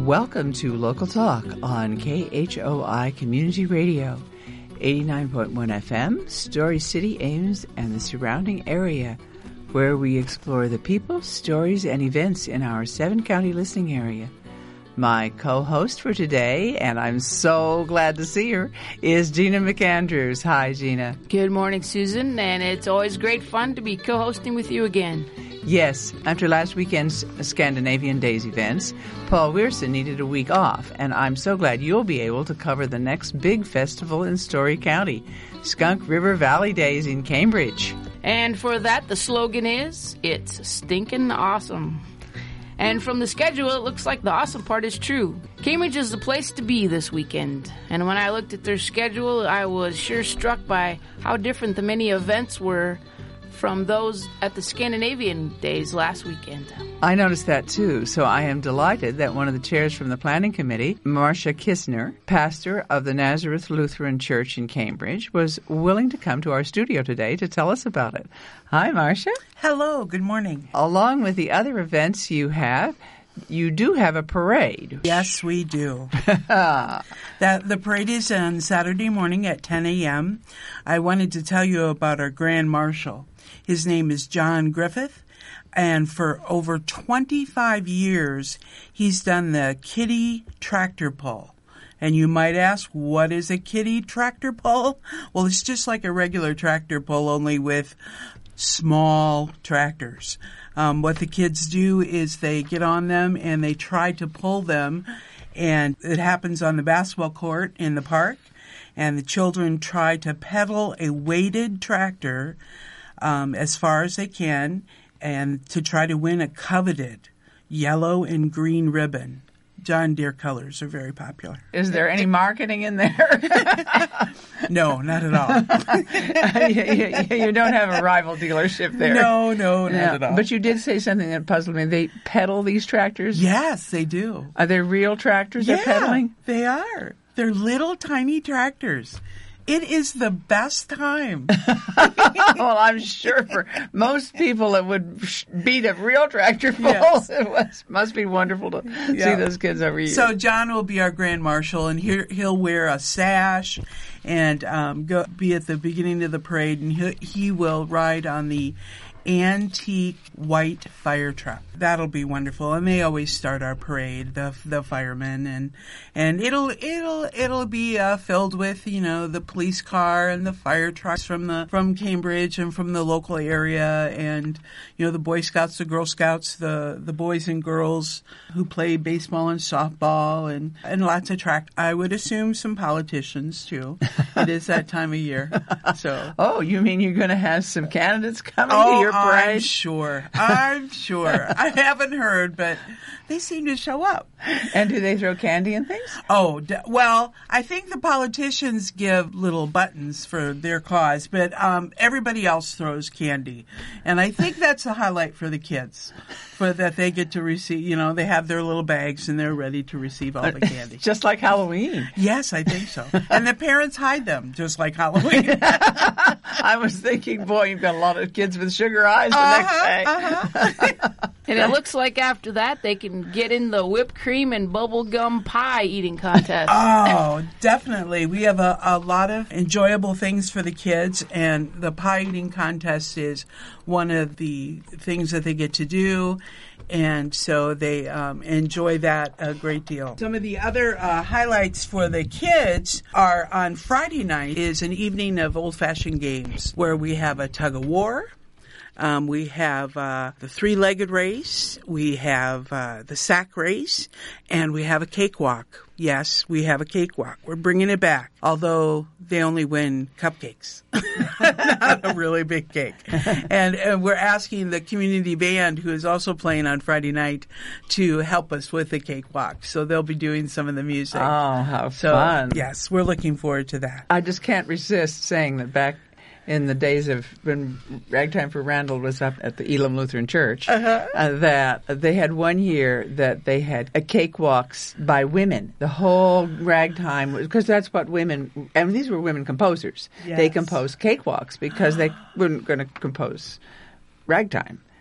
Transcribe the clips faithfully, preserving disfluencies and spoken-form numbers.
Welcome to Local Talk on K H O I Community Radio, eighty-nine point one F M, Story City, Ames, and the surrounding area, where we explore the people, stories, and events in our seven-county listening area. My co-host for today, and I'm so glad to see her, is Gina McAndrews. Hi, Gina. Good morning, Susan, and it's always great fun to be co-hosting with you again. Yes, after last weekend's Scandinavian Days events, Paul Weirson needed a week off, and I'm so glad you'll be able to cover the next big festival in Story County, Skunk River Valley Days in Cambridge. And for that, the slogan is, it's stinkin' awesome. And from the schedule, it looks like the awesome part is true. Cambridge is the place to be this weekend. And when I looked at their schedule, I was sure struck by how different the many events were from those at the Scandinavian Days last weekend. I noticed that too, so I am delighted that one of the chairs from the planning committee, Marcia Kistner, pastor of the Nazareth Lutheran Church in Cambridge, was willing to come to our studio today to tell us about it. Hi, Marcia. Hello, good morning. Along with the other events you have, you do have a parade. Yes, we do. that the parade is on Saturday morning at ten a.m. I wanted to tell you about our Grand Marshal. His name is John Griffith, and for over twenty-five years, he's done the kiddie tractor pull. And you might ask, what is a kiddie tractor pull? Well, it's just like a regular tractor pull, only with small tractors. Um, what the kids do is they get on them and they try to pull them, and it happens on the basketball court in the park, and the children try to pedal a weighted tractor um, as far as they can, and to try to win a coveted yellow and green ribbon. John Deere colors are very popular. Is there any marketing in there? No, not at all. you, you, you don't have a rival dealership there. No, no, not yeah, at all. But you did say something that puzzled me. They pedal these tractors? Yes, they do. Are they real tractors yeah, they're pedaling? They are. They're little tiny tractors. It is the best time. Well, I'm sure for most people it would beat a real tractor full. Yes. It was, must be wonderful to yeah. see those kids every year. So John will be our Grand Marshal, and he, he'll wear a sash and um, go be at the beginning of the parade, and he, he will ride on the antique white fire truck. That'll be wonderful, and they always start our parade, the the firemen, and and it'll it'll it'll be uh, filled with you know the police car and the fire trucks from the from Cambridge and from the local area, and you know the Boy Scouts, the Girl Scouts, the the boys and girls who play baseball and softball, and and lots of track. I would assume some politicians too. It is that time of year, so. Oh, you mean you're going to have some candidates coming oh, to your parade? I'm sure. I'm sure. I haven't heard, but they seem to show up. And do they throw candy and things? Oh, d- well, I think the politicians give little buttons for their cause, but um, everybody else throws candy. And I think that's the highlight for the kids, for that they get to receive, you know, they have their little bags and they're ready to receive all the candy. Just like Halloween. Yes, I think so. And the parents hide them, just like Halloween. I was thinking, boy, you've got a lot of kids with sugar eyes the uh-huh, next day. Uh-huh. And it looks like after that they can get in the whipped cream and bubblegum pie eating contest. Oh, definitely. We have a, a lot of enjoyable things for the kids, and the pie eating contest is one of the things that they get to do. And so they um, enjoy that a great deal. Some of the other uh, highlights for the kids are on Friday night is an evening of old-fashioned games where we have a tug-of-war. Um, we have uh, the three-legged race, we have uh, the sack race, and we have a cakewalk. Yes, we have a cakewalk. We're bringing it back, although they only win cupcakes, not a really big cake. And, and we're asking the community band, who is also playing on Friday night, to help us with the cakewalk. So they'll be doing some of the music. Oh, how so, fun. Yes, we're looking forward to that. I just can't resist saying that back in the days of when Ragtime for Randall was up at the Elam Lutheran Church, uh-huh. uh, that they had one year that they had a cakewalks by women. The whole ragtime, because that's what women, and these were women composers. Yes. They composed cakewalks because they weren't going to compose ragtime.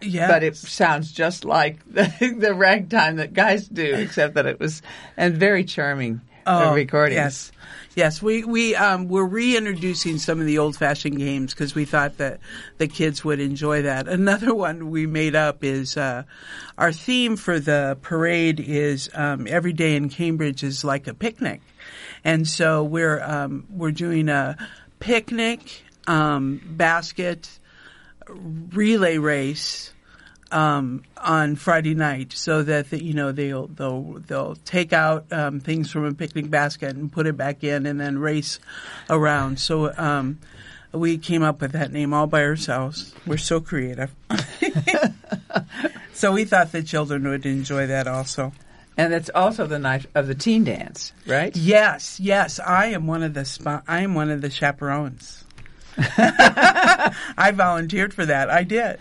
Yes. But it sounds just like the, the ragtime that guys do, except that it was and very charming uh, oh, recordings. Yes, yes. We we um, we're reintroducing some of the old-fashioned games because we thought that the kids would enjoy that. Another one we made up is uh, our theme for the parade is um, every day in Cambridge is like a picnic, and so we're um, we're doing a picnic um, basket relay race. Um, on Friday night, so that the, you know they'll they'll they'll take out um, things from a picnic basket and put it back in, and then race around. So um, we came up with that name all by ourselves. We're so creative. So we thought the children would enjoy that also. And it's also the night of the teen dance, right? Yes, yes. I am one of the spo- I am one of the chaperones. I volunteered for that. I did.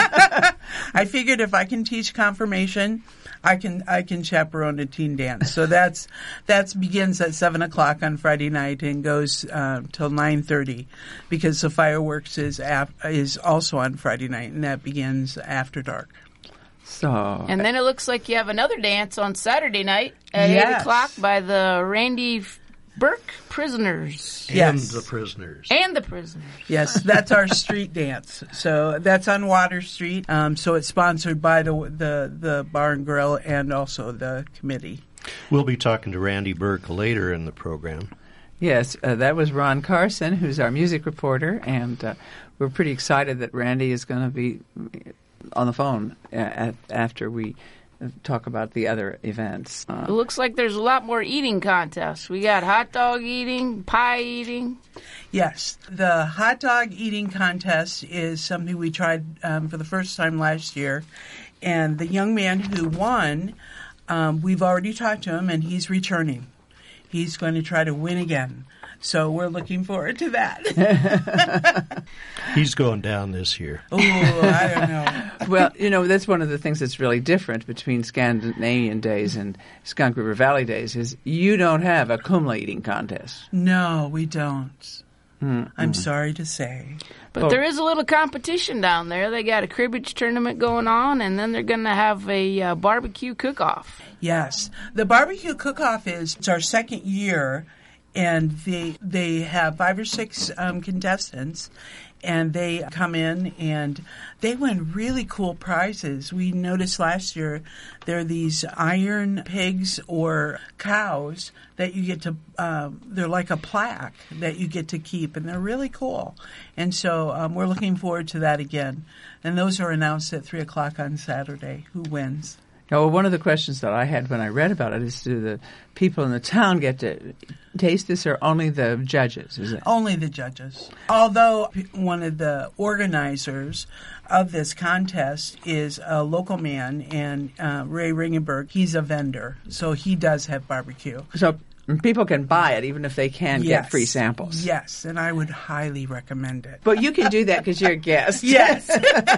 I figured if I can teach confirmation, I can I can chaperone a teen dance. So that's that's begins at seven o'clock on Friday night and goes uh, till nine thirty, because the fireworks is af- is also on Friday night, and that begins after dark. So and then it looks like you have another dance on Saturday night at Yes. eight o'clock by the Randy Burke Prisoners. Yes. And the prisoners. And the prisoners. Yes, that's our street dance. So that's on Water Street. Um, so it's sponsored by the, the the Bar and Grill and also the committee. We'll be talking to Randy Burke later in the program. Yes, uh, that was Ron Carson, who's our music reporter, and uh, we're pretty excited that Randy is going to be on the phone uh, at, after we talk about the other events. Uh, It looks like there's a lot more eating contests. We got hot dog eating, pie eating. Yes, the hot dog eating contest is something we tried um, for the first time last year, and the young man who won, um, we've already talked to him, and he's returning. He's going to try to win again. So we're looking forward to that. He's going down this year. Oh, I don't know. well, you know, that's one of the things that's really different between Scandinavian days and Skunk River Valley days is you don't have a kumla eating contest. No, we don't. Mm-mm. I'm sorry to say. But Oh. there is a little competition down there. They got a cribbage tournament going on, and then they're going to have a uh, barbecue cook-off. Yes. The barbecue cook-off is it's our second year, and they they have five or six um, contestants, and they come in and they win really cool prizes. We noticed last year there are these iron pigs or cows that you get to, um, they're like a plaque that you get to keep, and they're really cool. And so um, we're looking forward to that again. And those are announced at three o'clock on Saturday, who wins. Now, well, one of the questions that I had when I read about it is, do the people in the town get to taste this, or only the judges? Is it? Only the judges. Although one of the organizers of this contest is a local man, and uh, Ray Ringenberg, he's a vendor, so he does have barbecue. So people can buy it even if they can't Yes. get free samples. Yes, and I would highly recommend it. But you can do that because you're a guest. Yes.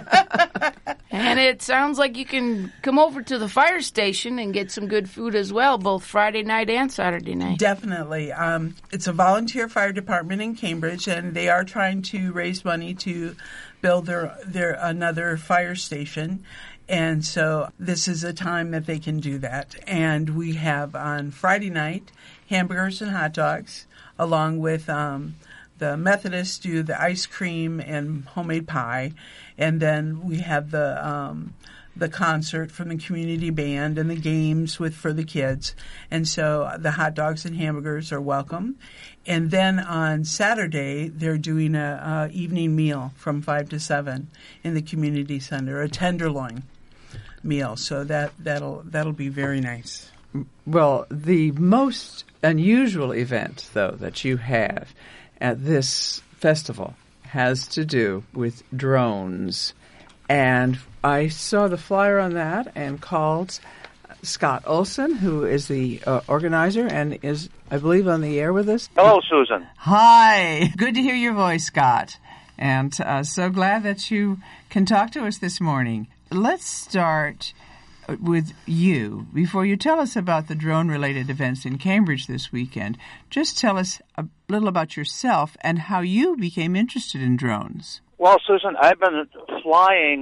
And it sounds like you can come over to the fire station and get some good food as well, both Friday night and Saturday night. Definitely. Um, it's a volunteer fire department in Cambridge, and they are trying to raise money to build their, their another fire station. And so this is a time that they can do that. And we have on Friday night hamburgers and hot dogs, along with um, the Methodists do the ice cream and homemade pie. And then we have the um, the concert from the community band and the games with for the kids. And so the hot dogs and hamburgers are welcome. And then on Saturday, they're doing a, a evening meal from five to seven in the community center, a tenderloin meal. So that, that'll that'll be very nice. Well, the most unusual event, though, that you have at this festival has to do with drones. And I saw the flyer on that and called Scott Olson, who is the uh, organizer and is, I believe, on the air with us. Hello, Susan. Hi. Good to hear your voice, Scott. And uh, so glad that you can talk to us this morning. Let's start with you. Before you tell us about the drone-related events in Cambridge this weekend, just tell us a little about yourself and how you became interested in drones. Well, Susan, I've been flying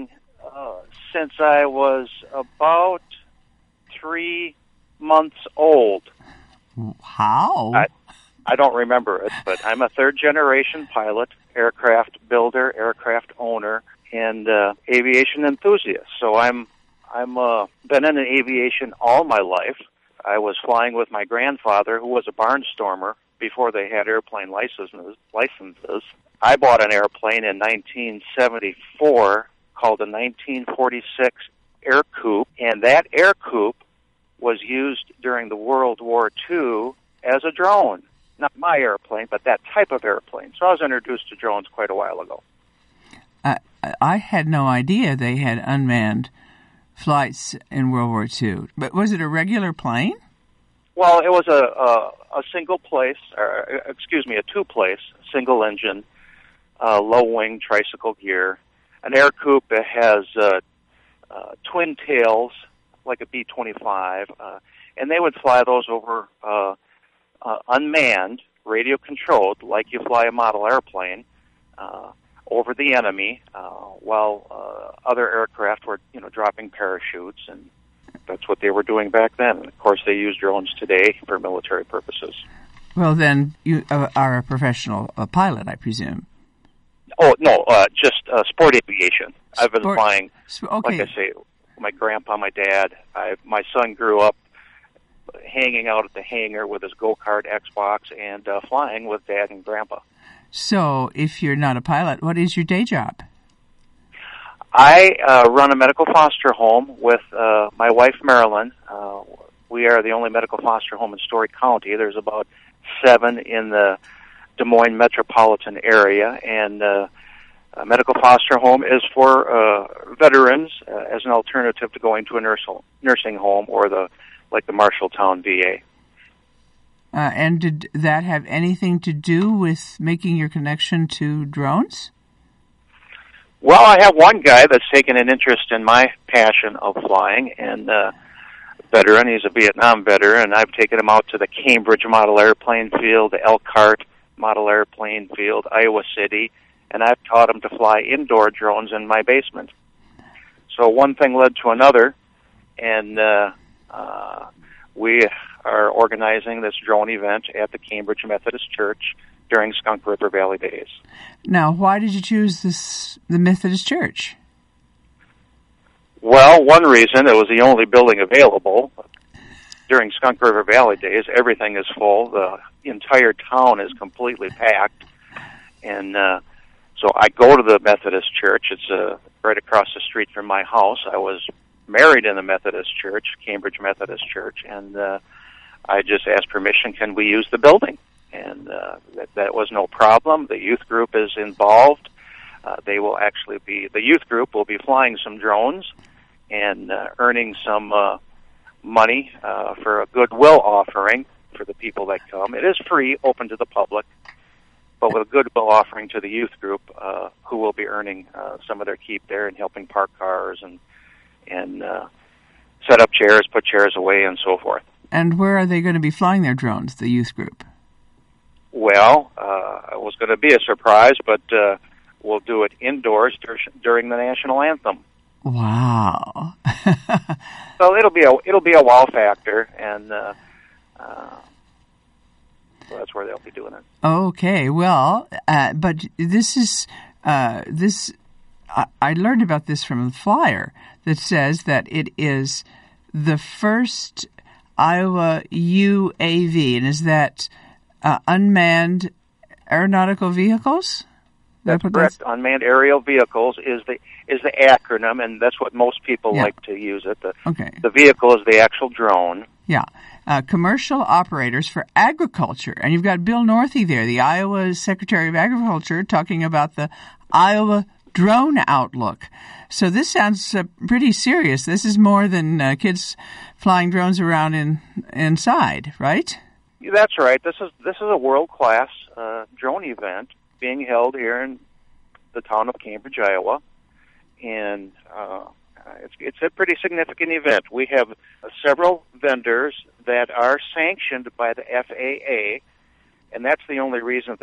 uh, since I was about three months old. How? I, I don't remember it, but I'm a third-generation pilot, aircraft builder, aircraft owner, and uh, aviation enthusiast. So I'm I'm uh, been in aviation all my life. I was flying with my grandfather, who was a barnstormer before they had airplane licenses. licenses. I bought an airplane in nineteen seventy-four called the nineteen forty-six Air Coupe, and that Air Coupe was used during the World War Two as a drone. Not my airplane, but that type of airplane. So I was introduced to drones quite a while ago. Uh, I had no idea they had unmanned flights in World War Two. But was it a regular plane? Well, it was a a, a single place, or excuse me, a two-place, single engine, uh, low-wing tricycle gear. An Air Coupe that has uh, uh, twin tails, like a B twenty-five, uh, and they would fly those over uh, uh, unmanned, radio-controlled, like you fly a model airplane, uh, over the enemy, uh, while uh, other aircraft were, you know, dropping parachutes, and that's what they were doing back then. And of course, they use drones today for military purposes. Well, then you uh, are a professional uh, pilot, I presume. Oh, no, uh, just uh, sport aviation. I've been Sport, flying, okay. like I say, my grandpa, my dad. I, my son grew up hanging out at the hangar with his go-kart Xbox and uh, flying with dad and grandpa. So, if you're not a pilot, what is your day job? I uh, run a medical foster home with uh, my wife, Marilyn. Uh, we are the only medical foster home in Story County. There's about seven in the Des Moines metropolitan area, and uh, a medical foster home is for uh, veterans uh, as an alternative to going to a nurse, nursing home or the like the Marshalltown V A. Uh, and did that have anything to do with making your connection to drones? Well, I have one guy that's taken an interest in my passion of flying, and uh, veteran. He's a Vietnam veteran. I've taken him out to the Cambridge Model Airplane Field, the Elkhart Model Airplane Field, Iowa City, and I've taught him to fly indoor drones in my basement. So one thing led to another, and uh, uh, we are organizing this drone event at the Cambridge Methodist Church during Skunk River Valley Days. Now, why did you choose this the Methodist Church? Well, one reason, it was the only building available. During Skunk River Valley Days, everything is full. The entire town is completely packed. And uh, so I go to the Methodist Church. It's uh, right across the street from my house. I was married in the Methodist Church, Cambridge Methodist Church, and uh, I just asked permission, can we use the building? And uh, that, that was no problem. The youth group is involved. Uh, they will actually be, the youth group will be flying some drones and uh, earning some uh, money uh, for a goodwill offering for the people that come. It is free, open to the public, but with a goodwill offering to the youth group, uh, who will be earning uh, some of their keep there and helping park cars and and uh, set up chairs, put chairs away, and so forth. And where are they going to be flying their drones, the youth group? Well, uh, it was going to be a surprise, but uh, we'll do it indoors dur- during the national anthem. Wow! So it'll be a it'll be a wow factor, and uh, uh, so that's where they'll be doing it. Okay, well, uh, but this is uh, this. I, I learned about this from the flyer that says that it is the first Iowa U A V, and is that uh, unmanned aeronautical vehicles? That's correct. That's... Unmanned aerial vehicles is the is the acronym, and that's what most people yeah. like to use it. The, okay. The vehicle is the actual drone. Yeah. Uh, commercial operators for agriculture. And you've got Bill Northey there, the Iowa Secretary of Agriculture, talking about the Iowa Drone Outlook. So this sounds uh, pretty serious. This is more than uh, kids flying drones around in inside, right? That's right. This is this is a world-class uh, drone event being held here in the town of Cambridge, Iowa, and uh, it's, it's a pretty significant event. We have uh, several vendors that are sanctioned by the F A A, and that's the only reason that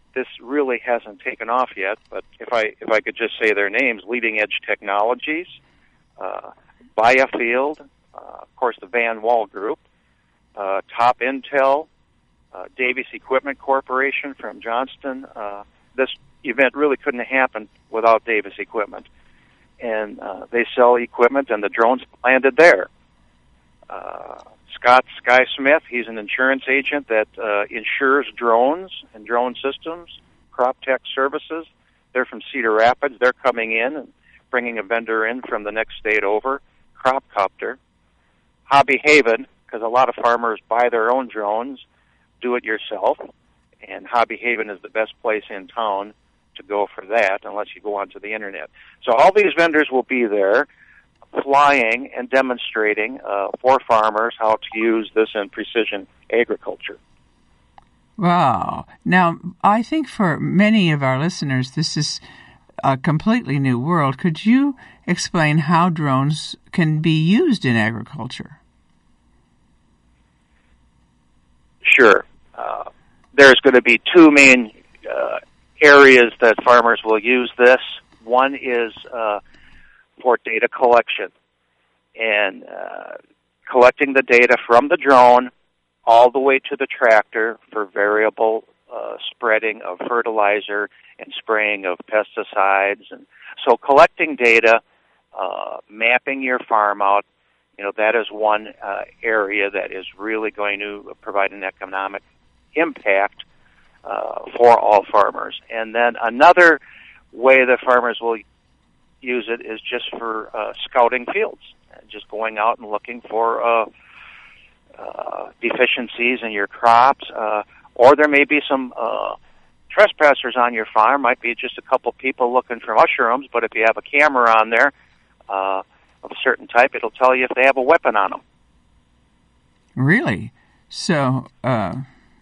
this really hasn't taken off yet, but if I if I could just say their names: Leading Edge Technologies, uh, Biofield, uh, of course the Van Wall Group, uh, Top Intel, uh, Davies Equipment Corporation from Johnston. Uh, this event really couldn't have happened without Davies Equipment, and uh, they sell equipment, and the drones landed there. Uh, Scott Sky Smith, he's an insurance agent that uh, insures drones and drone systems. Crop Tech Services, they're from Cedar Rapids. They're coming in and bringing a vendor in from the next state over. Cropcopter. Hobby Haven, because a lot of farmers buy their own drones, do it yourself, and Hobby Haven is the best place in town to go for that, unless you go onto the internet. So all these vendors will be there, flying and demonstrating uh, for farmers how to use this in precision agriculture. Wow. Now, I think for many of our listeners, this is a completely new world. Could you explain how drones can be used in agriculture? Sure. Uh, there's going to be two main uh, areas that farmers will use this. One is uh, for data collection and uh, collecting the data from the drone all the way to the tractor for variable uh, spreading of fertilizer and spraying of pesticides. And so collecting data, uh, mapping your farm out, you know, that is one uh, area that is really going to provide an economic impact uh, for all farmers. And then another way that farmers will use it is just for uh, scouting fields, just going out and looking for uh, uh, deficiencies in your crops, uh, or there may be some uh, trespassers on your farm. Might be just a couple people looking for mushrooms, but if you have a camera on there uh, of a certain type, it'll tell you if they have a weapon on them. Really? So uh,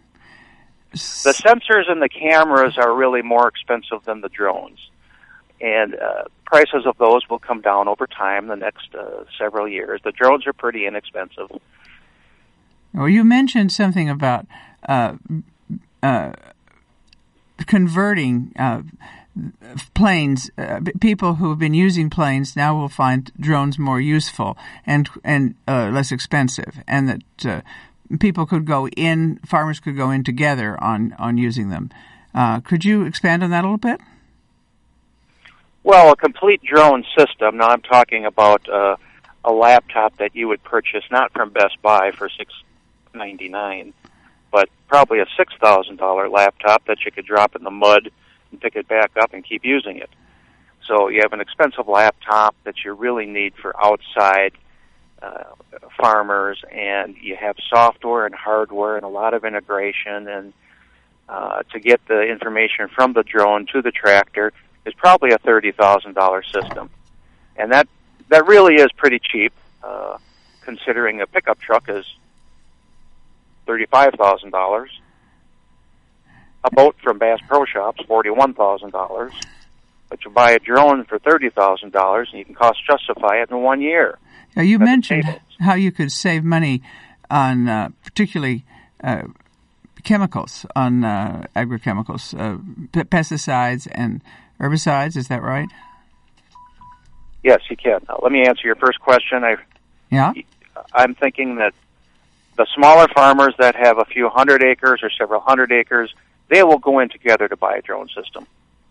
the sensors and the cameras are really more expensive than the drones. And uh, prices of those will come down over time the next uh, several years. The drones are pretty inexpensive. Well, you mentioned something about uh, uh, converting uh, planes. Uh, people who have been using planes now will find drones more useful and and uh, less expensive, and that uh, people could go in, farmers could go in together on, on using them. Uh, could you expand on that a little bit? Well, a complete drone system, now I'm talking about uh, a laptop that you would purchase not from Best Buy for six ninety-nine, but probably a six thousand dollars laptop that you could drop in the mud and pick it back up and keep using it. So you have an expensive laptop that you really need for outside uh, farmers, and you have software and hardware and a lot of integration, and uh, to get the information from the drone to the tractor is probably a thirty thousand dollars system. And that that really is pretty cheap, uh, considering a pickup truck is thirty-five thousand dollars. A boat from Bass Pro Shops, forty-one thousand dollars. But you buy a drone for thirty thousand dollars, and you can cost justify it in one year. Now, you That's mentioned how you could save money on uh, particularly uh, chemicals, on uh, agrochemicals, uh, p- pesticides and herbicides. Is that right? Yes, you can. Now, let me answer your first question. I, yeah? I'm thinking that the smaller farmers that have a few hundred acres or several hundred acres, they will go in together to buy a drone system.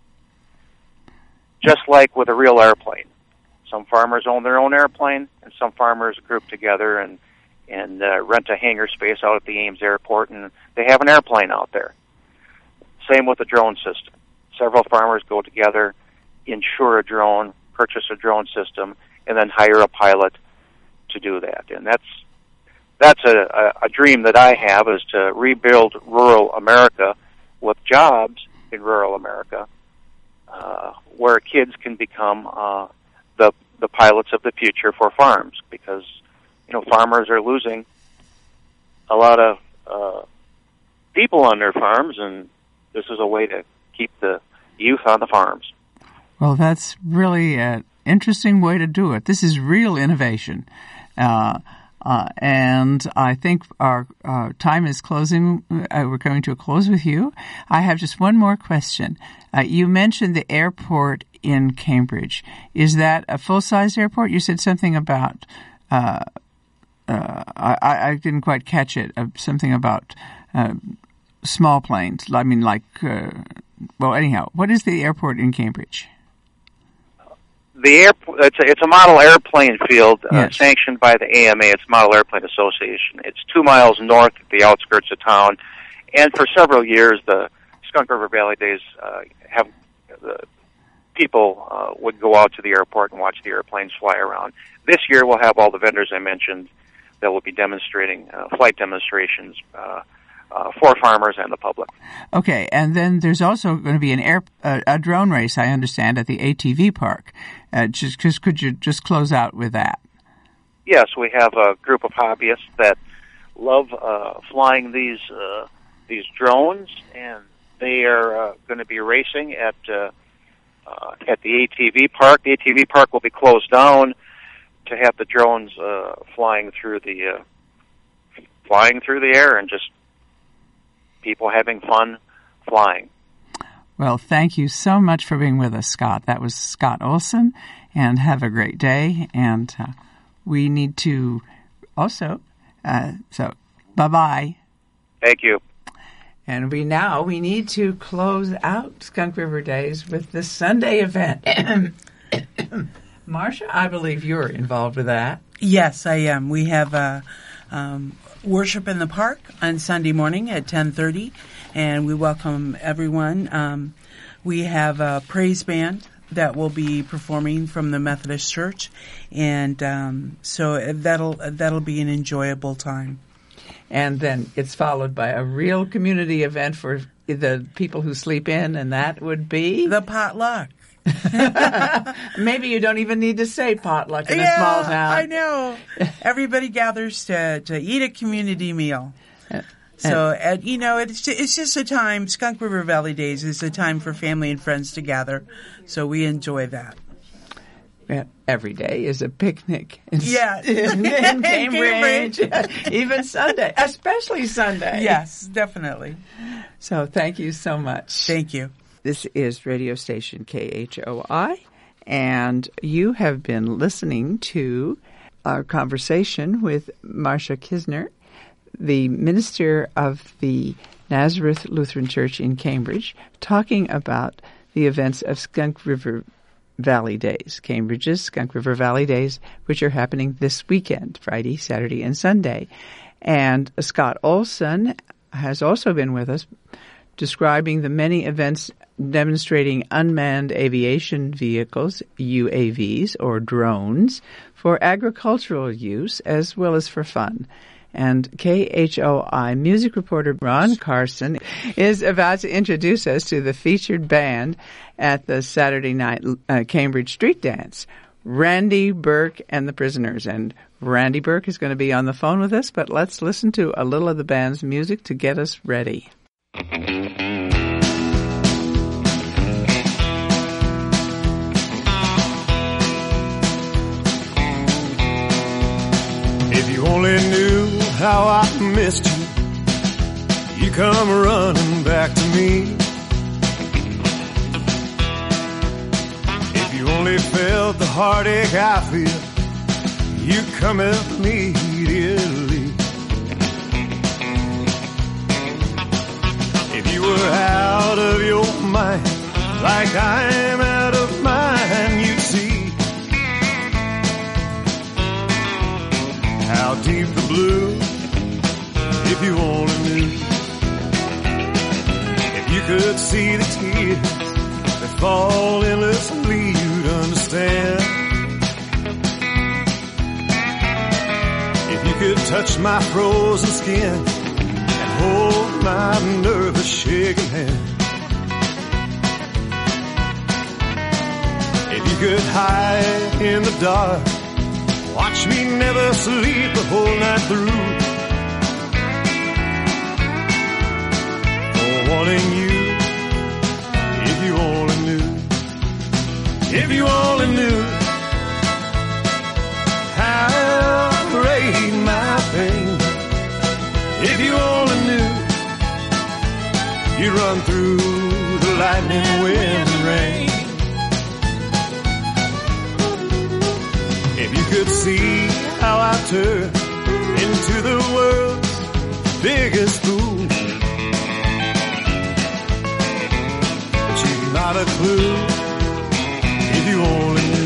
Just like with a real airplane. Some farmers own their own airplane, and some farmers group together and, and uh, rent a hangar space out at the Ames Airport, and they have an airplane out there. Same with the drone system. Several farmers go together, insure a drone, purchase a drone system, and then hire a pilot to do that. And that's that's a, a, a dream that I have, is to rebuild rural America with jobs in rural America, uh, where kids can become uh, the the pilots of the future for farms, because you know farmers are losing a lot of uh, people on their farms, and this is a way to keep the youth on the farms. Well, that's really an interesting way to do it. This is real innovation. Uh, Uh, and I think our uh, time is closing. Uh, we're coming to a close with you. I have just one more question. Uh, you mentioned the airport in Cambridge. Is that a full-size airport? You said something about, uh, uh, I, I didn't quite catch it, uh, something about uh, small planes. I mean, like, uh, well, anyhow, what is the airport in Cambridge? The airport, it's a, it's a model airplane field uh, yes. sanctioned by the A M A. It's Model Airplane Association. It's two miles north of the outskirts of town. And for several years, the Skunk River Valley Days uh, have the people uh, would go out to the airport and watch the airplanes fly around. This year, we'll have all the vendors I mentioned that will be demonstrating uh, flight demonstrations uh, uh, for farmers and the public. Okay, and then there's also going to be an air uh, a drone race, I understand, at the A T V park. Uh, just, just could you just close out with that? Yes, we have a group of hobbyists that love uh, flying these uh, these drones, and they are uh, going to be racing at uh, uh, at the A T V park. The A T V park will be closed down to have the drones uh, flying through the uh, flying through the air, and just people having fun flying. Well, thank you so much for being with us, Scott. That was Scott Olson, and have a great day. And uh, we need to also, uh, so bye-bye. Thank you. And we now, we need to close out Skunk River Days with the Sunday event. Marcia, I believe you're involved with that. Yes, I am. We have uh, um, worship in the park on Sunday morning at ten thirty, and we welcome everyone. Um, we have a praise band that will be performing from the Methodist Church, and um, so that'll that'll be an enjoyable time. And then it's followed by a real community event for the people who sleep in, and that would be the potluck. Maybe you don't even need to say potluck in yeah, a small town. I know. Everybody gathers to, to eat a community meal. Uh, so, uh, you know, it's just, it's just a time, Skunk River Valley Days is a time for family and friends to gather. So we enjoy that. Every day is a picnic. In, yeah. in, in Cambridge. Cambridge. Even Sunday, especially Sunday. Yes, definitely. So thank you so much. Thank you. This is radio station K H O I, and you have been listening to our conversation with Marcia Kisner, the minister of the Nazareth Lutheran Church in Cambridge, talking about the events of Skunk River Valley Days, Cambridge's Skunk River Valley Days, which are happening this weekend, Friday, Saturday, and Sunday. And Scott Olson has also been with us, describing the many events demonstrating unmanned aviation vehicles, U A Vs, or drones, for agricultural use as well as for fun. And K H O I music reporter Ron Carson is about to introduce us to the featured band at the Saturday night uh, Cambridge Street Dance, Randy Burke and the Prisoners. And Randy Burke is going to be on the phone with us, but let's listen to a little of the band's music to get us ready. If you only knew how I missed you, you come running back to me. If you only felt the heartache I feel, you come help me immediately. If you were out of your mind, like I'm out of mine, you'd see how deep the blue, if you only knew. If you could see the tears that fall endlessly, you'd understand. If you could touch my frozen skin and hold my nervous shaking hand. If you could hide in the dark, watch me never sleep the whole night through, for wanting you, if you only knew, if you only knew how great my you run through the lightning, wind, and rain. If you could see how I turn into the world's biggest fool, but you've not a clue if you only knew.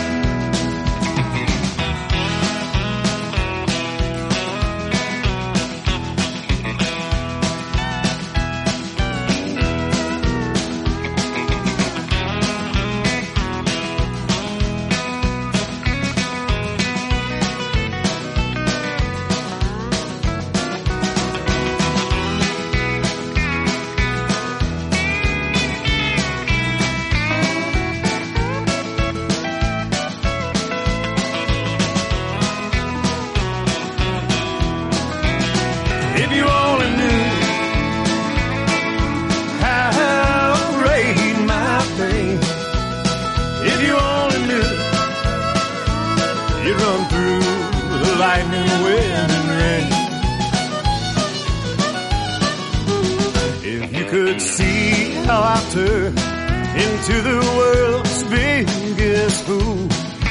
Into the world's biggest fool,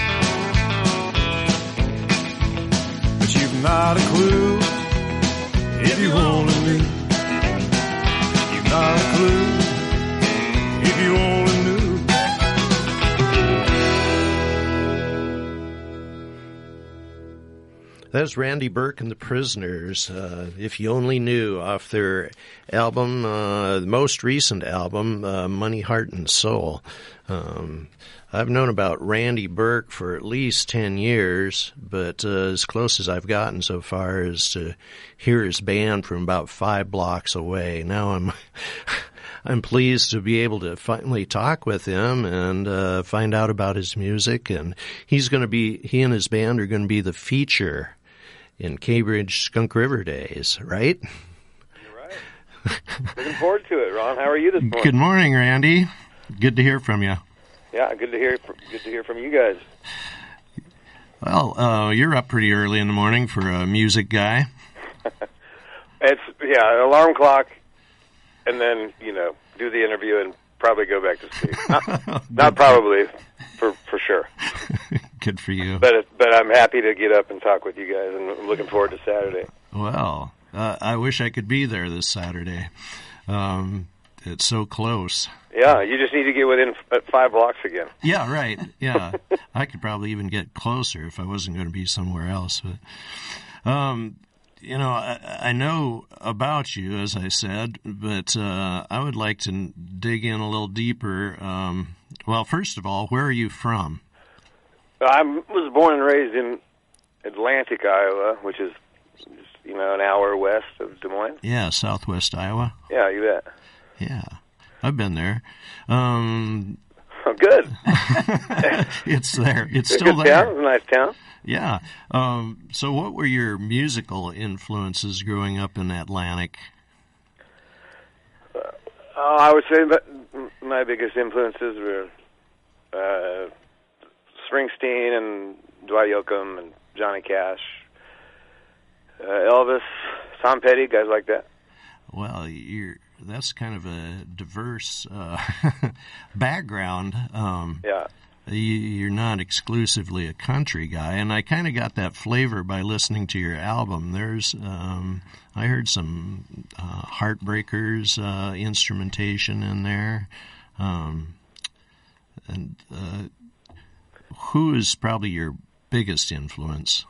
but you've not a clue if you only knew. You've not a clue if you only knew. That's Randy Burke and the Prisoners, uh, If You Only Knew, off their album, uh, the most recent album, uh, Money, Heart, and Soul. Um, I've known about Randy Burke for at least ten years, but uh, as close as I've gotten so far is to hear his band from about five blocks away. Now I'm I'm pleased to be able to finally talk with him and uh, find out about his music, and he's going to be, he and his band are going to be the feature in Cambridge Skunk River Days, right? You're right. Looking forward to it, Ron. How are you this morning? Good morning, Randy. Good to hear from you. Yeah, good to hear. Good to hear from you guys. Well, uh, you're up pretty early in the morning for a music guy. It's yeah, alarm clock, and then you know do the interview and probably go back to sleep. Not, not probably, for for sure. Good for you. But but I'm happy to get up and talk with you guys, and I'm looking forward to Saturday. Well, uh, I wish I could be there this Saturday. Um, it's so close. Yeah, you just need to get within f- five blocks again. Yeah, right. Yeah, I could probably even get closer if I wasn't going to be somewhere else. But, um, you know, I, I know about you, as I said, but uh, I would like to dig in a little deeper. Um, well, first of all, where are you from? I was born and raised in Atlantic, Iowa, which is, you know, an hour west of Des Moines. Yeah, southwest Iowa. Yeah, you bet. Yeah, I've been there. Um, oh, good. It's there. It's, it's still a good there. Town. It's a nice town. Yeah. Um, so what were your musical influences growing up in Atlantic? Uh, I would say that my biggest influences were uh, Springsteen and Dwight Yoakam and Johnny Cash, uh, Elvis, Tom Petty, guys like that. Well, you're that's kind of a diverse uh, background. Um, yeah. You, you're not exclusively a country guy, and I kind of got that flavor by listening to your album. There's, um, I heard some uh, Heartbreakers uh, instrumentation in there, um, and uh, who is probably your biggest influence?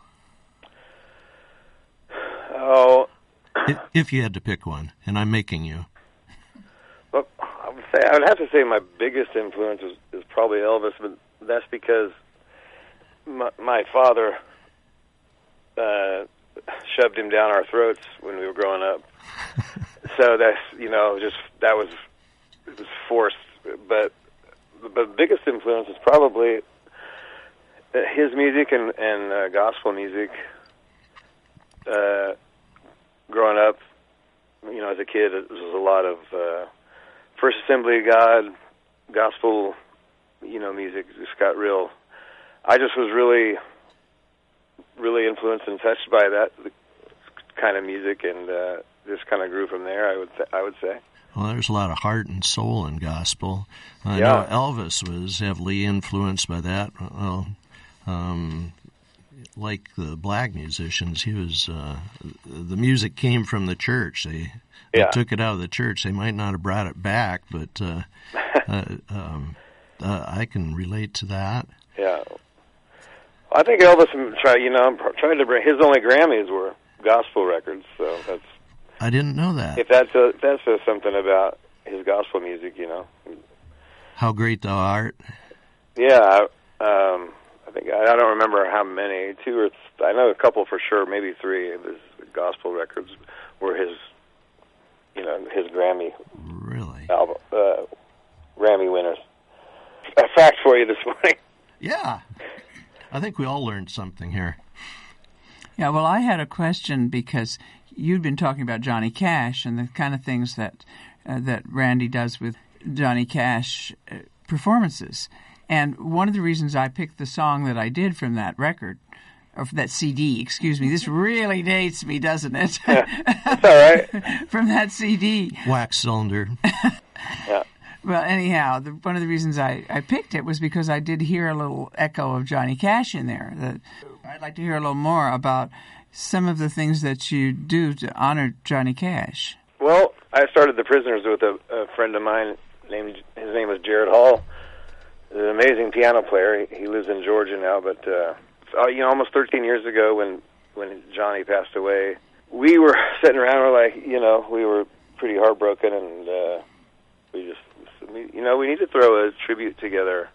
Oh, if, if you had to pick one, and I'm making you. Well, I would say I would have to say my biggest influence is, is probably Elvis, but that's because my, my father uh, shoved him down our throats when we were growing up. So that's you know just that was it was forced. But the biggest influence is probably his music and and uh, gospel music. Uh, growing up, you know, as a kid, it was a lot of uh, First Assembly of God, gospel, you know, music. Just got real. I just was really, really influenced and touched by that kind of music, and uh, just kind of grew from there. I would, th- I would say. Well, there's a lot of heart and soul in gospel. I Yeah. know Elvis was heavily influenced by that. Well, um, like the black musicians, he was. Uh, the music came from the church. They, they Yeah. took it out of the church. They might not have brought it back, but uh, uh, um, uh, I can relate to that. Yeah. I think Elvis tried. You know, tried to bring his only Grammys were gospel records. So that's. I didn't know that. If that says, that says something about his gospel music, you know. How great thou art. Yeah. Um, I think I don't remember how many. Two or th- I know a couple for sure. Maybe three of his gospel records were his. You know, his Grammy. Really? Album. Uh, Grammy winners. A fact for you this morning. Yeah. I think we all learned something here. Yeah, well, I had a question because you'd been talking about Johnny Cash and the kind of things that uh, that Randy does with Johnny Cash uh, performances. And one of the reasons I picked the song that I did from that record, or from that C D, excuse me, this really dates me, doesn't it? That's all right. From that C D. Wax cylinder. Yeah. Well, anyhow, the, one of the reasons I, I picked it was because I did hear a little echo of Johnny Cash in there. That I'd like to hear a little more about some of the things that you do to honor Johnny Cash. Well, I started the Prisoners with a, a friend of mine named his name was Jared Hall. He's an amazing piano player. He, he lives in Georgia now, but uh, uh, you know, almost thirteen years ago when when Johnny passed away, we were sitting around. We're like, you know, we were pretty heartbroken, and uh, we just, you know, we need to throw a tribute together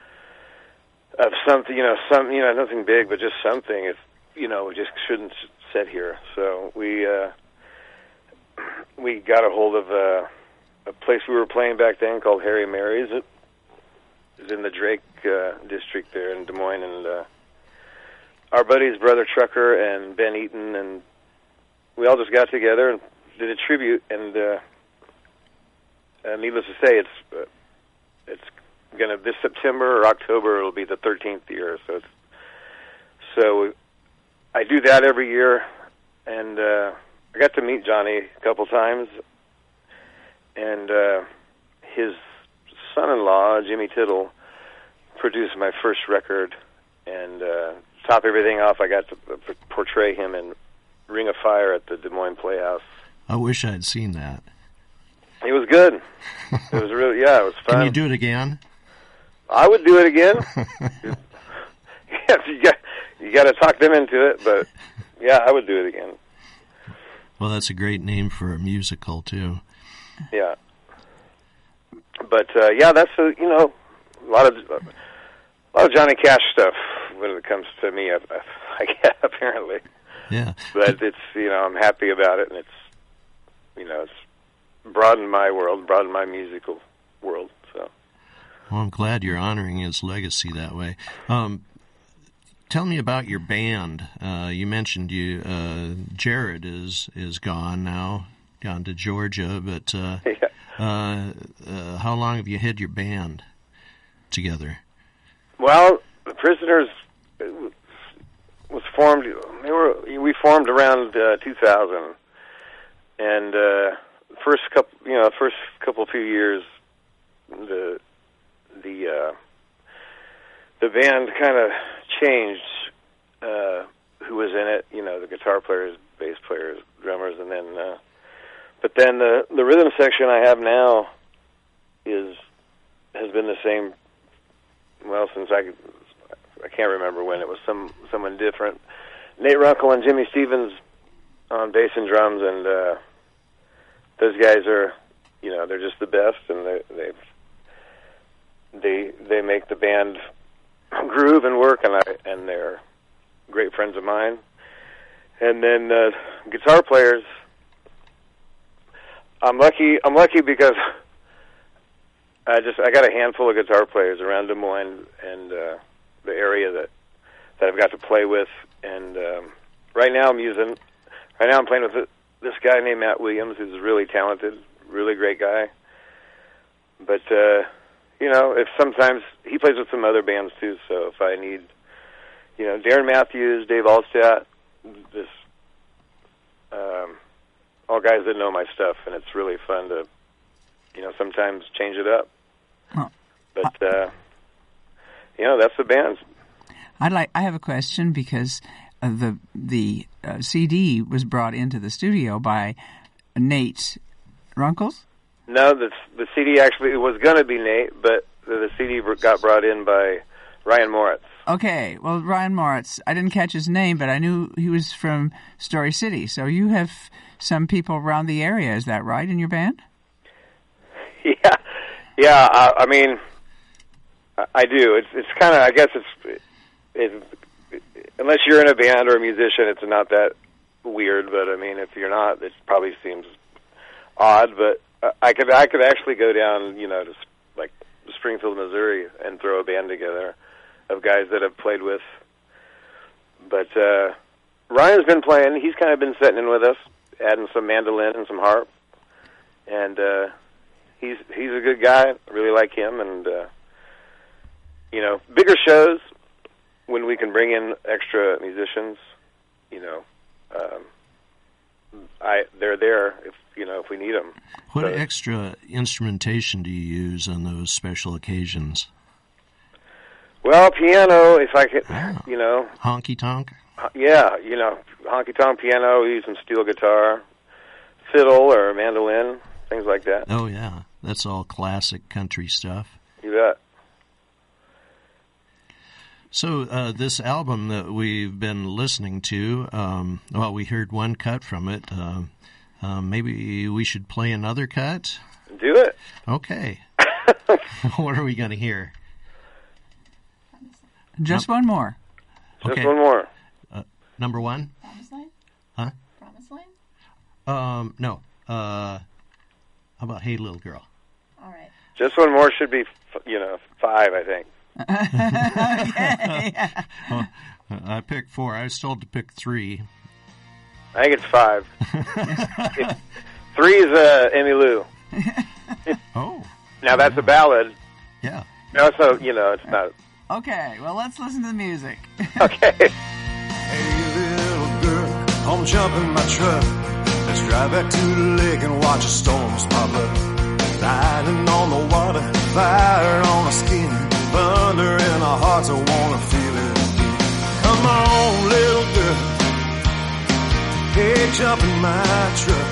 of something, you know, some, you know, nothing big, but just something. If you know, we just shouldn't sit here. So we uh, we got a hold of uh, a place we were playing back then called Harry Mary's. It was in the Drake uh, district there in Des Moines, and uh, our buddies, Brother Trucker and Ben Eaton, and we all just got together and did a tribute. And uh, uh, needless to say, it's uh, it's gonna this September or October it'll be the thirteenth year. So it's, so I do that every year, and uh, I got to meet Johnny a couple times, and uh, his son-in-law, Jimmy Tittle, produced my first record, and uh, to top everything off, I got to p- portray him in Ring of Fire at the Des Moines Playhouse. I wish I'd seen that. It was good. It was really, yeah, it was fun. Can you do it again? I would do it again. Yes, you got you got to talk them into it, but yeah, I would do it again. Well, that's a great name for a musical too. Yeah, but uh, yeah, that's a, you know a lot of a lot of Johnny Cash stuff when it comes to me. I, I guess apparently, Yeah, but it's you know I'm happy about it, and it's you know it's broadened my world, broadened my musical world. So, well, I'm glad you're honoring his legacy that way. Um, tell me about your band. Uh, you mentioned you uh, Jared is is gone now, gone to Georgia, but uh, yeah. uh, uh, how long have you had your band together? Well, the Prisoners was formed. They were we formed around uh, two thousand, and uh, first couple, you know, first couple few years, the the uh, the band kind of changed uh, who was in it. You know, the guitar players, bass players, drummers, and then. Uh, but then the the rhythm section I have now is has been the same. Well, since I I can't remember when it was some someone different. Nate Runkle and Jimmy Stevens on bass and drums, and uh, those guys are, you know, they're just the best, and they they they they make the band groove and work, and I and they're great friends of mine. And then uh, guitar players, I'm lucky. I'm lucky because I just I got a handful of guitar players around Des Moines and uh, the area that that I've got to play with. And um, right now I'm using. Right now I'm playing with this guy named Matt Williams, who's really talented, really great guy. But uh, you know, if sometimes he plays with some other bands too. So if I need, you know, Darren Matthews, Dave Allstat, this um, all guys that know my stuff, and it's really fun to you know, sometimes change it up. Huh. But uh, you know, that's the bands. I'd like. I have a question because uh, the the uh, C D was brought into the studio by Nate Runkles. No, the the C D actually was going to be Nate, but the, the C D got brought in by Ryan Moritz. Okay, well, Ryan Moritz, I didn't catch his name, but I knew he was from Story City. So you have some people around the area, is that right, in your band? Yeah, yeah. I, I mean, I, I do. It's it's kind of. I guess it's. It, it, unless you're in a band or a musician, it's not that weird. But I mean, if you're not, it probably seems odd. But I could I could actually go down, you know, to like Springfield, Missouri, and throw a band together of guys that I've played with. But uh, Ryan's been playing. He's kind of been sitting in with us, adding some mandolin and some harp, and uh, he's he's a good guy. I really like him, and uh, you know, bigger shows when we can bring in extra musicians, you know, um, I they're there if you know if we need them. What so, extra instrumentation do you use on those special occasions? Well, piano, if I could, Oh. you know. Honky tonk? Uh, yeah, you know, honky tonk piano, we use some steel guitar, fiddle or mandolin, things like that. Oh, yeah. That's all classic country stuff. You bet. So uh, this album that we've been listening to, um, well, we heard one cut from it. Uh, uh, maybe we should play another cut? Do it. Okay. What are we going to hear? Just one more. Just Okay. one more. Uh, number one? Promise Land? Huh? Promise Land? Um, no. Uh, how about Hey Little Girl? All right. Just one more should be, f- you know, five, I think. Well, I picked four. I was told to pick three. I think it's five. It's, three is uh, Emmy Lou. Oh. Now that's a ballad. Yeah. No, so you know, it's not. Okay, well, let's listen to the music. Okay. Hey, little girl, come jump in my truck. Let's drive back to the lake and watch the storms pop up. Riding on the water, fire on our skin, thunder in our hearts, I wanna feel it again. Come on, little girl, hey, jump in my truck.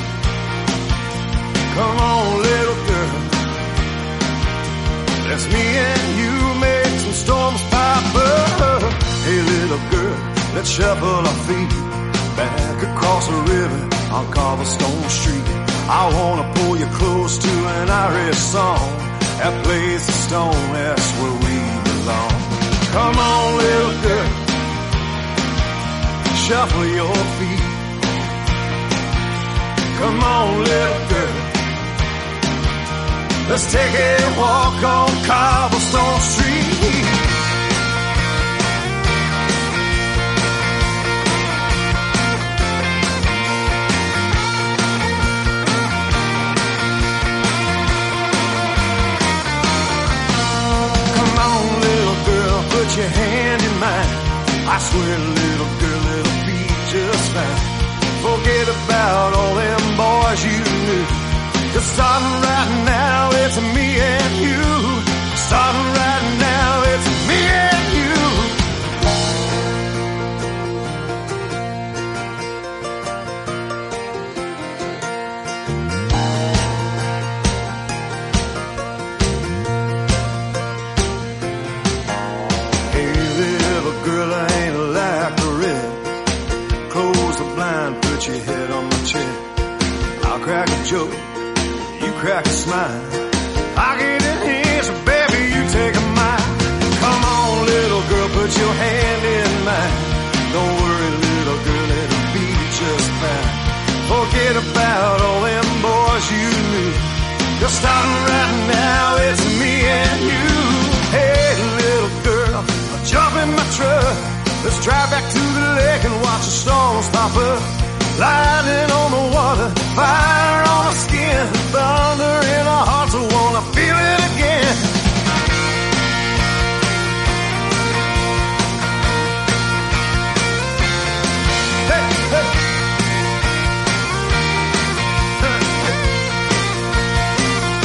Come on, little girl, let's me and you make some storms pop up. Hey, little girl, let's shuffle our feet back across the river on Cobblestone Street. I wanna pull you close to an Irish song that plays the stone, that's where we belong. Come on, little girl, shuffle your feet. Come on, little girl, let's take a walk on Cobblestone Street. Put your hand in mine. I swear, little girl, it'll be just fine. Forget about all them boys you knew. 'Cause starting right now, it's me and you. Starting right now, it's me and you. Girl, I ain't like the rest. Close the blind, put your head on my chest. I'll crack a joke, you crack a smile. I'll get in here, so baby, you take a mile. Come on, little girl, put your hand in mine. Don't worry, little girl, it'll be just fine. Forget about all them boys you knew. You're starting right now, it's me and you. Hey, little girl, jump in my truck. Let's drive back to the lake and watch the storms pop up. Lightning on the water, fire on our skin, thunder in our hearts, I wanna feel it again. Hey, hey.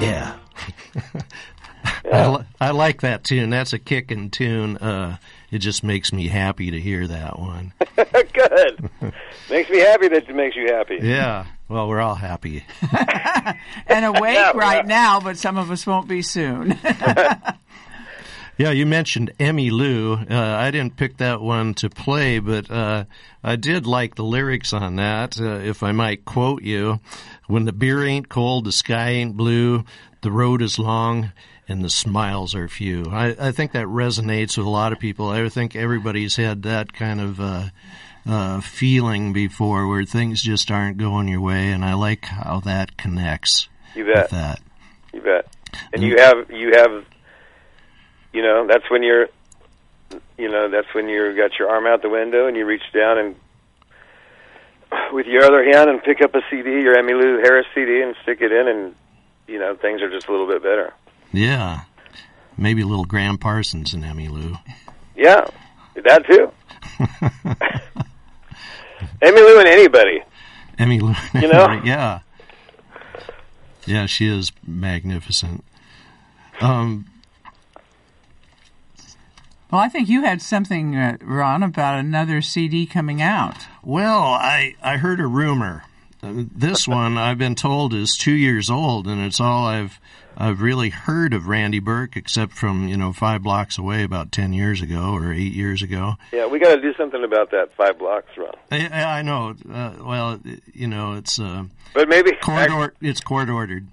Yeah. Yeah. I, li- I like that tune. That's a kicking tune. Uh, it just makes me happy to hear that one. Good. Makes me happy that it makes you happy. Yeah. Well, we're all happy. And awake Yeah, right well. now, but some of us won't be soon. Yeah, you mentioned Emmylou. Uh, I didn't pick that one to play, but uh, I did like the lyrics on that. Uh, if I might quote you, when the beer ain't cold, the sky ain't blue, the road is long, and the smiles are few. I, I think that resonates with a lot of people. I think everybody's had that kind of uh, uh, feeling before where things just aren't going your way, and I like how that connects You bet. with that. You bet. And you have you have you know, that's when you're you know, that's when you got your arm out the window and you reach down and with your other hand and pick up a C D, your Emmylou Harris C D, and stick it in, and you know, things are just a little bit better. Yeah. Maybe a little Graham Parsons in Emmylou. Yeah, that too. Emmylou and anybody. Emmylou. You know? Yeah. Yeah, she is magnificent. Um, Well, I think you had something, uh, Ron, about another C D coming out. well, I, I heard a rumor. Uh, This one, I've been told, is two years old, and it's all I've I've really heard of Randy Burke, except from, you know, five blocks away about ten years ago or eight years ago. Yeah, we got to do something about that five blocks run. I, I know. Uh, well, you know, it's uh, But maybe court or, it's court ordered.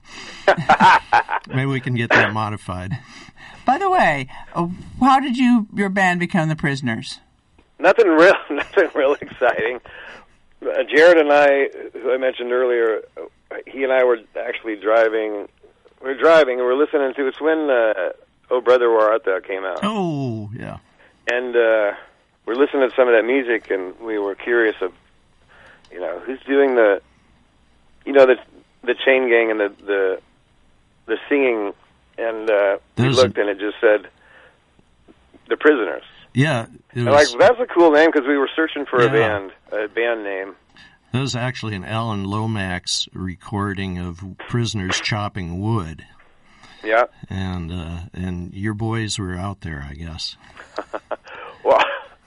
Maybe we can get that modified. By the way, uh, how did you your band become the Prisoners? nothing real, nothing real exciting. Uh, Jared and I, who I mentioned earlier, uh, he and I were actually driving. We were driving and we were listening to. It's when uh, "Oh Brother Where Art Thou" came out, Oh, yeah. and uh, we're listening to some of that music, and we were curious of, you know, who's doing the, you know, the the Chain Gang and the the, the singing, and uh, we Those- looked and it just said, "The Prisoners." Yeah. It And was, like, that's a cool name because we were searching for a Yeah. band, a band name. that was actually an Alan Lomax recording of Prisoners Chopping Wood. Yeah. And uh, and your boys were out there, I guess. Well,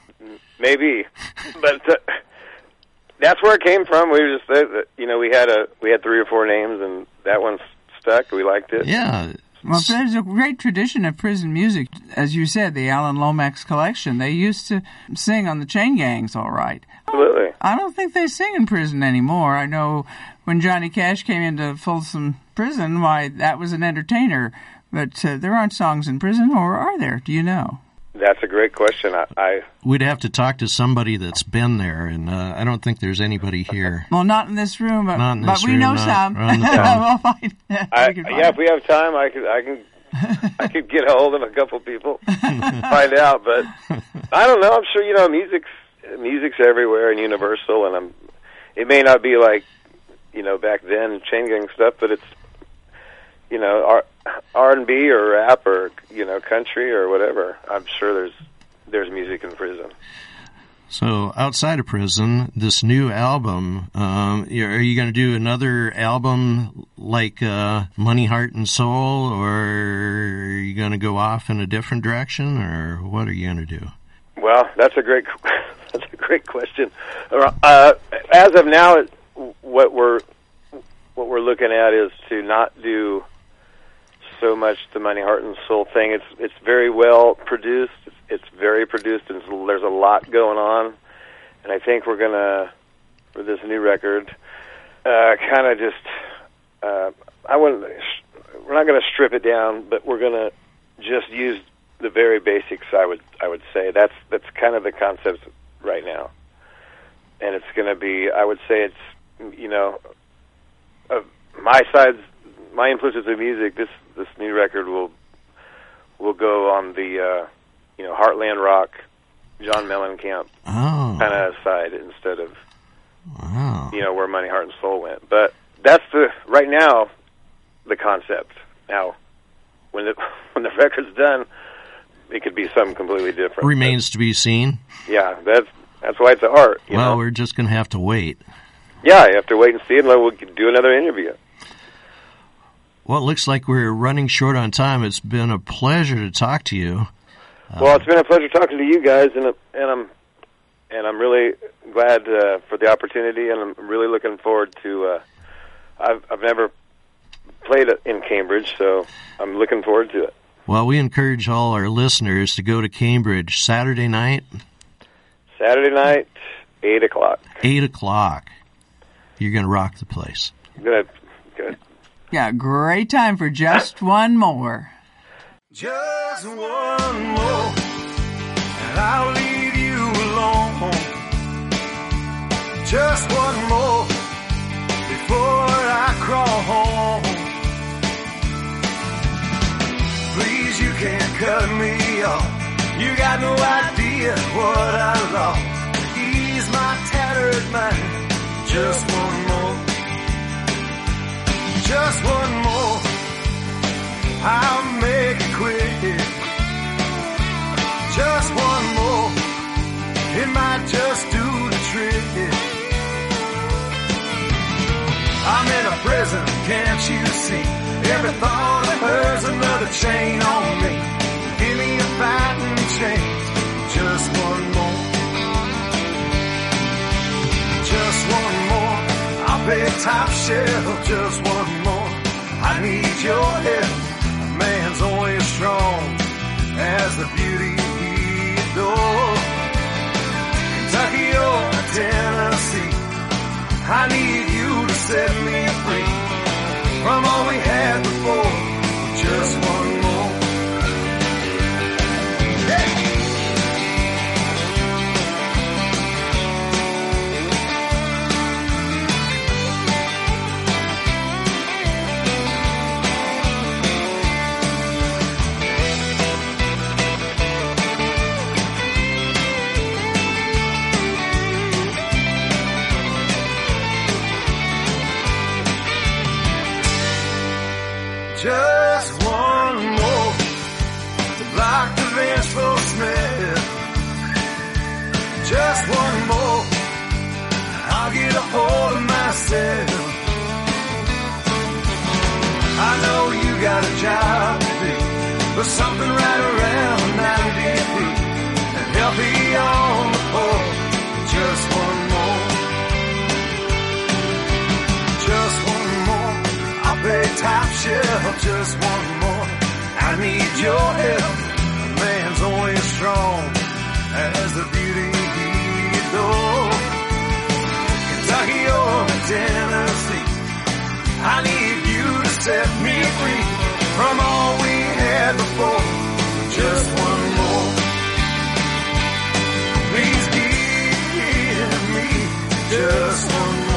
maybe, but uh, that's where it came from. We were just, uh, you know, we had a we had three or four names, and that one stuck. We liked it. Yeah. Well, there's a great tradition of prison music. As you said, the Alan Lomax collection. They used to sing on the Chain Gangs, all right. Absolutely. I don't think they sing in prison anymore. I know when Johnny Cash came into Folsom Prison, why, that was an entertainer. But uh, there aren't songs in prison, or are there? Do you know? That's a great question. I, I We'd have to talk to somebody that's been there, and uh, I don't think there's anybody here. Well, not in this room, but, Not in but this we room, know not some. on the phone. We'll find, I, we can find yeah, if we have time, I could, I can, I could get a hold of a couple people, find out. But I don't know. I'm sure you know music's music's everywhere and universal, and I'm. It may not be like, you know, back then Chain Gang stuff, but it's, you know, R R and B or rap or you know country or whatever. I'm sure there's there's music in prison. So outside of prison, this new album, um, are you going to do another album like uh, Money, Heart, and Soul, or are you going to go off in a different direction, or what are you going to do? Well, that's a great that's a great question. Uh, as of now, what we're what we're looking at is to not do so much the Money, Heart, and Soul thing. It's it's very well produced. It's, it's very produced, and there's a lot going on. And I think we're gonna, for this new record, uh, kind of just uh, I wouldn't. We're not gonna strip it down, but we're gonna just use the very basics. I would I would say that's that's kind of the concept right now. And it's gonna be. I would say it's you know, of my sides. My influences of music, this this new record will will go on the uh, you know Heartland rock, John Mellencamp Oh, kind of side instead of wow. you know where Money, Heart, and Soul went. But that's the right now the concept. Now, when the when the record's done, it could be something completely different. Remains to be seen. But, yeah, that's that's why it's art. You Well, know? we're just going to have to wait. Yeah, you have to wait and see, and then we'll do another interview. Well, it looks like we're running short on time. It's been a pleasure to talk to you. Well, it's been a pleasure talking to you guys, and and I'm and I'm really glad uh, for the opportunity, and I'm really looking forward to. Uh, I've I've never played in Cambridge, so I'm looking forward to it. Well, we encourage all our listeners to go to Cambridge Saturday night. Saturday night, eight o'clock. Eight o'clock. You're going to rock the place. Good, good. Yeah, great time for just one more. Just one more, and I'll leave you alone. Just one more before I crawl home. Please, you can't cut me off. You got no idea what I lost. Ease my tattered mind. Just one more. Just one more. I'll make it quick. Just one more. It might just do the trick. I'm in a prison, can't you see? Every thought of her's another chain on me. Give me a fighting chance. Just one more. Just one more. I'll pay top shelf. Just one more. I need your help. A man's only as strong as the beauty he adores. Kentucky or Tennessee, I need you to set me free from all we had before. Just one more. Hey! Just one more to block the vengeful smell. Just one more, I'll get a hold of myself. I know you got a job to do, but something right around ninety proof and healthy on the floor. Just one more. Just one more. I'll pay top shelf. Just one more. I need your help. A man's only as strong as the beauty he adores. Kentucky or Tennessee, I need you to set me free from all we had before. Just one more. Please give me just one more.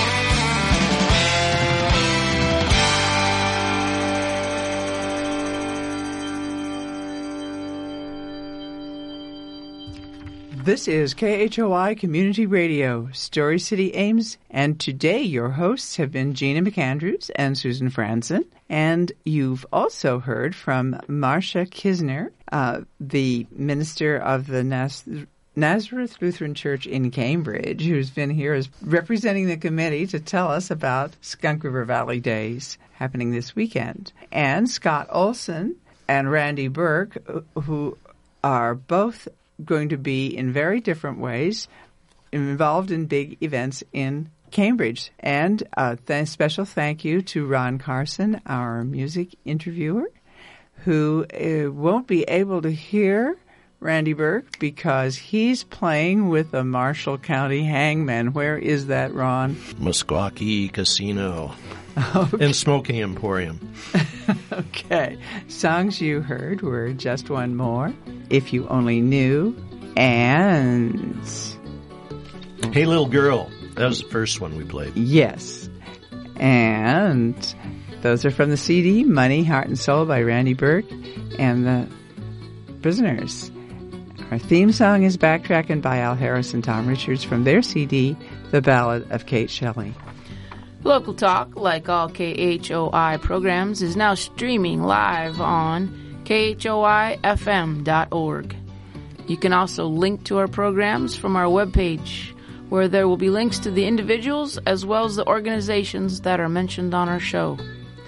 This is K H O I Community Radio, Story City, Ames, and today your hosts have been Gina McAndrews and Susan Franzen, and you've also heard from Marcia Kisner, uh, the minister of the Nas- Nazareth Lutheran Church in Cambridge, who's been here as representing the committee to tell us about Skunk River Valley Days happening this weekend, and Scott Olson and Randy Burke, who are both going to be in very different ways involved in big events in Cambridge. And a th- special thank you to Ron Carson, our music interviewer, who uh, won't be able to hear Randy Burke because he's playing with the Marshall County Hangmen. Where is that, Ron? Meskwaki Casino Okay. and Smoking Emporium. Okay. Songs you heard were Just One More, If You Only Knew, and Hey Little Girl. That was the first one we played. Yes. And those are from the C D Money, Heart and Soul by Randy Burke and the Prisoners. Our theme song is Backtrackin' by Al Harris and Tom Richards from their C D, The Ballad of Kate Shelley. Local Talk, like all K H O I programs, is now streaming live on K H O I F M dot org. You can also link to our programs from our webpage, where there will be links to the individuals as well as the organizations that are mentioned on our show.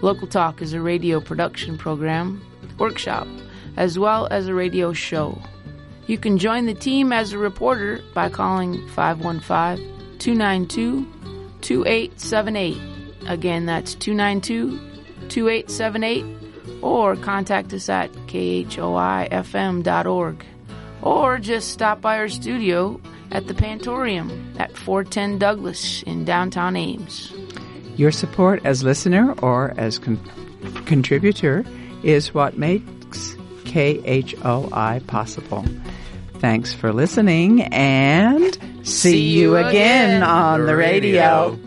Local Talk is a radio production program, workshop, as well as a radio show. You can join the team as a reporter by calling five one five, two nine two, two eight seven eight. Again, that's two nine two, two eight seven eight, or contact us at K H O I F M dot org, or just stop by our studio at the Pantorium at four ten Douglas in downtown Ames. Your support as listener or as con- contributor is what makes K H O I possible. Thanks for listening, and see, see you, you again, again on the, the radio. radio.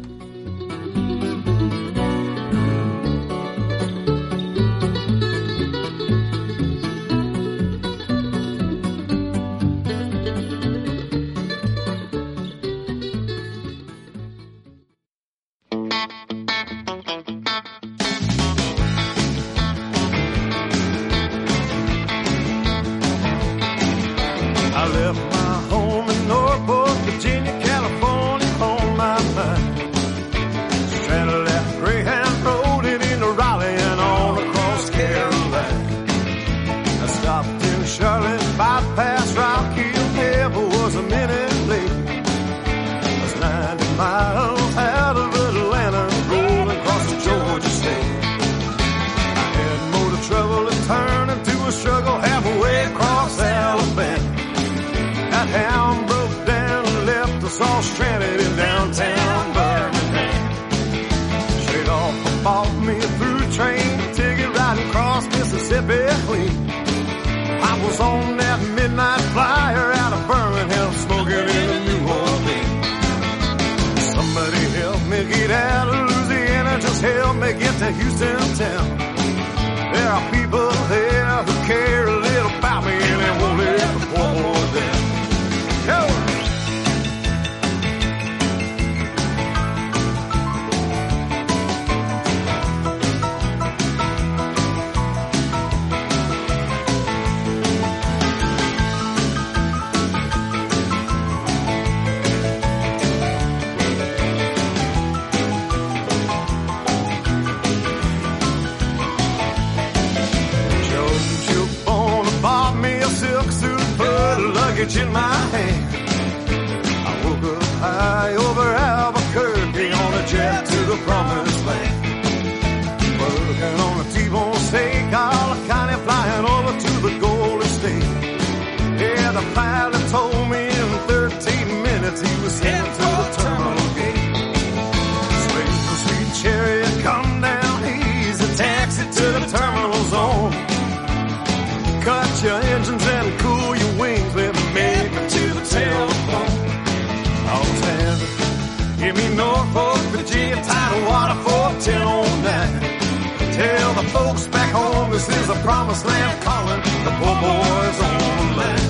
In my hand, I woke up high over Albuquerque on a jet to the promised land. Working on a T-bone steak, all the county flying over to the Golden State. Yeah, the pilot told me in thirteen minutes he was heading to the terminal gate. Straight from Sweet Chariot, come down easy, taxi to the terminal zone. Cut your engines and cool your wings with make it to the telephone. Oh, Sandra, give me Norfolk, Virginia, Tidewater, four ten oh nine. Tell the folks back home this is a promised land calling the poor boys on the line.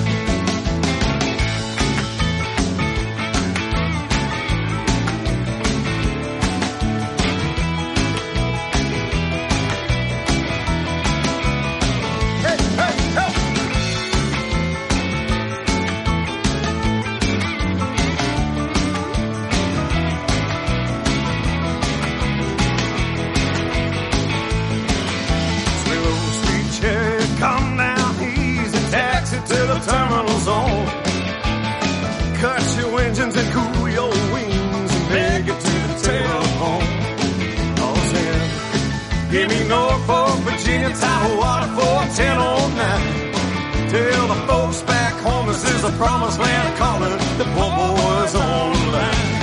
Terminal zone. Cut your engines and cool your wings and make it to the telephone. Oh, Sam, give me Norfolk, Virginia, Tidewater, four ten oh nine. Tell the folks back home this is a promised land calling the poor boys on the line.